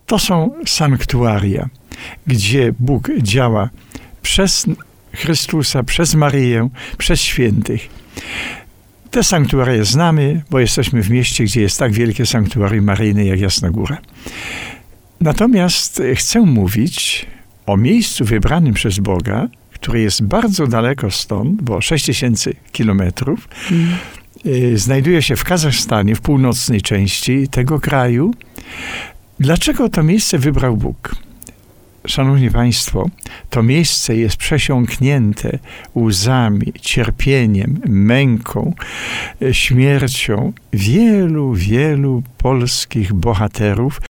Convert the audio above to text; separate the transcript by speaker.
Speaker 1: To są sanktuaria, gdzie Bóg działa przez Chrystusa, przez Maryję, przez świętych. Te sanktuaria znamy, bo jesteśmy w mieście, gdzie jest tak wielkie sanktuarium maryjne jak Jasna Góra. Natomiast chcę mówić o miejscu wybranym przez Boga, które jest bardzo daleko stąd, bo 6000 kilometrów. Znajduje się w Kazachstanie, w północnej części tego kraju. Dlaczego to miejsce wybrał Bóg? Szanowni Państwo, to miejsce jest przesiąknięte łzami, cierpieniem, męką, śmiercią wielu polskich bohaterów,